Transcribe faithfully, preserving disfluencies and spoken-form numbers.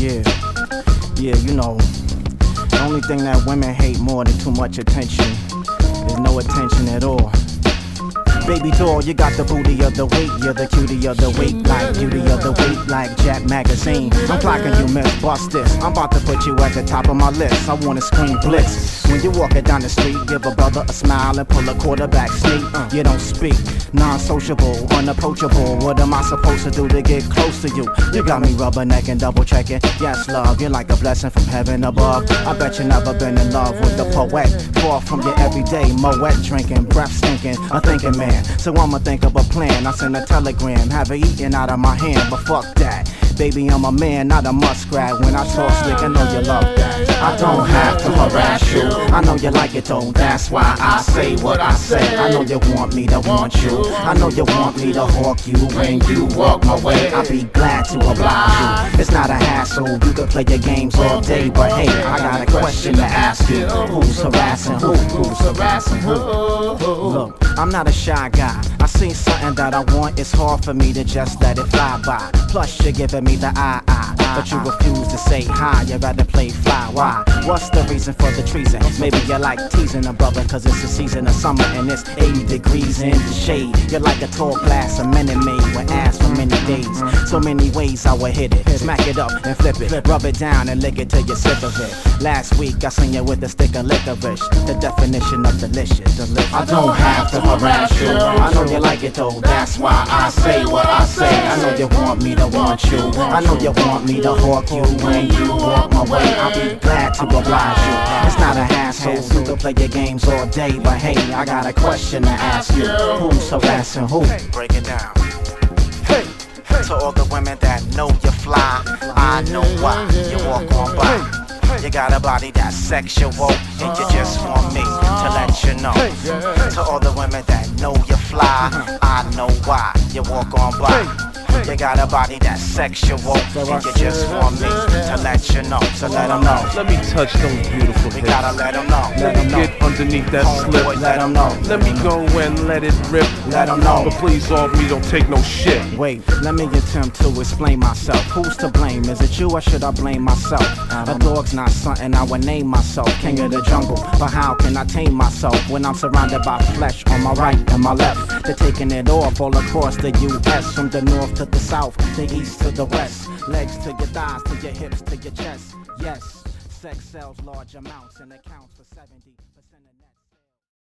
Yeah, yeah, you know, the only thing that women hate more than too much attention is no attention at all. Baby doll, you got the booty of the week. You're the cutie of the week, like beauty of the week, like Jack Magazine. I'm clocking you, miss, bust this. I'm about to put you at the top of my list. I wanna scream blitz. When you walking down the street, give a brother a smile and pull a quarterback sneak. Uh, you don't speak, non-sociable, unapproachable. What am I supposed to do to get close to you? You got me rubbernecking, double checking. Yes, love, you're like a blessing from heaven above. I bet you never been in love with the poet. Far from your everyday moet drinking, breath stinking, a thinking man. So I'ma think of a plan. I send a telegram, have it eaten out of my hand, but fuck that. Baby, I'm a man, not a muskrat. When I talk slick, I know you love that. I don't have to harass you. I know you like it though, that's why I say what I say. I know you want me to want you. I know you want me to hawk you. When you walk my way, I'll be glad to oblige you. It's not a hassle, you can play your games all day, but hey, I got a question to ask you. Who's harassing who? Who's harassing who? Look, I'm not a shy guy. I see something that I want, it's hard for me to just let it fly by. Plus you're giving me the eye eye, but you refuse to say hi. You rather play fly. Why? What's the reason for the treason? Maybe you like teasing a brother cause it's the season of summer and it's eighty degrees in the shade. You're like a tall glass of Minute Maid with ass for many days. So many ways I would hit it, smack it up and flip it, rub it down and lick it till you're sick of it. Last week I seen you with a stick of licorice, the definition of delicious. delicious. I don't have to harass you. I know you like it though, that's why I say what I say. I know you want me to want you. I know you want me to hawk you. When you walk my way, I'll be glad to oblige you. It's not a hassle, you can play your games all day, but hey, I got a question to ask you. Who's harassing who? Break it down. Hey, to all the women that know you fly, I know why you walk on by. You got a body that's sexual, and you just want me to let you know. To all the women that know you fly, I know why you walk on by. You got a body that's sexual, and you just want me to let you know. So let them know. Let me touch those beautiful hips. We gotta let them know. Let me get underneath that slip. Boy, let them know. Let me go and let it rip. Let them know. But please off me, don't take no shit. Wait, let me attempt to explain myself. Who's to blame? Is it you or should I blame myself? A dog's not something I would name myself. King of the jungle, but how can I tame myself when I'm surrounded by flesh on my right and my left? They're taking it off all across the U S, from the north to the south, the east to the west. Legs to your thighs, to your hips, to your chest. Yes, sex sells large amounts and accounts for seventy